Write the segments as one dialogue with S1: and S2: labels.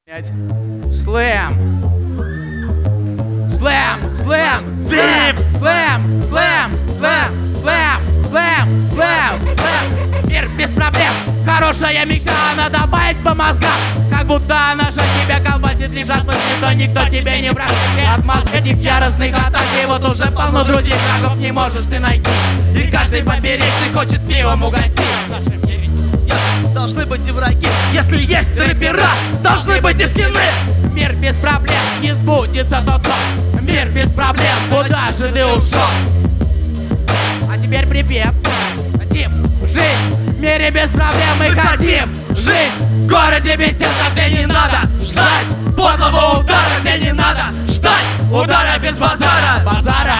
S1: Слэм. Слэм, слэм, слэм, слэм, слэм, слэм, слэм, слэм, слэм, слэм. Мир без проблем, хорошая мечта, надо добавить по мозгам. Как будто она же тебя колбасит, лежат мысли, что никто тебе не враг. От мозга этих яростных атак, и вот уже полно друзей, врагов не можешь ты найти. И каждый поперечный хочет пивом угостить.
S2: Должны быть и враги, если есть рэпера, должны быть и скины.
S1: Мир без проблем, не сбудется тот сон. Мир без проблем, куда же ты ушел? А теперь припев. Хотим жить в мире без проблем. Мы хотим жить в городе без стен, где не надо ждать подлого удара, где не надо ждать удара без базара. Базара.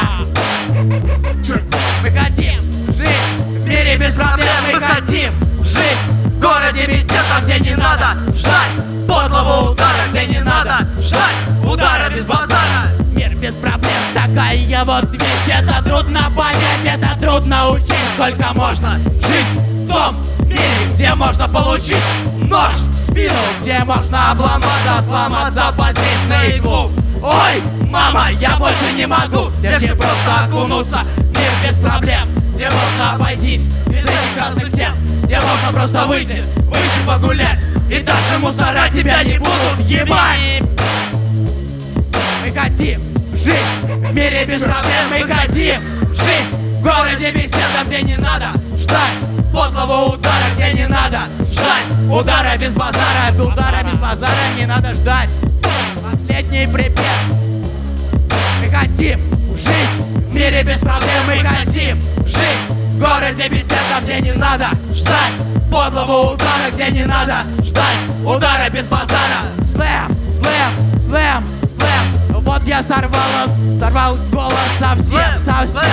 S1: Мы хотим жить в мире без проблем. Мы хотим жить в городе без стен, где не надо ждать подлого удара, где не надо ждать удара без базара. Мир без проблем, такая вот вещь. Это трудно понять, это трудно учить. Сколько можно жить в том мире, где можно получить нож в спину, где можно обломаться, сломаться, подсесть на иглу. Ой, мама, я больше не могу, легче просто окунуться в мир без проблем, где можно обойтись без этих разных тем, где можно просто выйти погулять, и даже мусора тебя не будут ебать. Мы хотим жить в мире без проблем. Мы хотим жить в городе без стен, где не надо ждать подлого удара, где не надо ждать удара без базара. Удара без базара не надо ждать. Последний припев. Мы хотим жить в мире без проблем. Мы хотим жить в городе без стен, где не надо ждать подлого удара, где не надо ждать удара без базара. Слэм, слэм, слэм, слэм. Вот я сорвал голос совсем.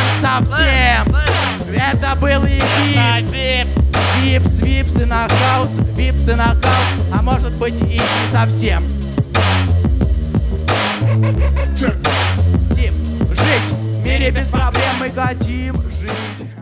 S1: Это был и Випсы на хаус, а может быть и не совсем. Хотим жить в мире без проблем, мы хотим жить.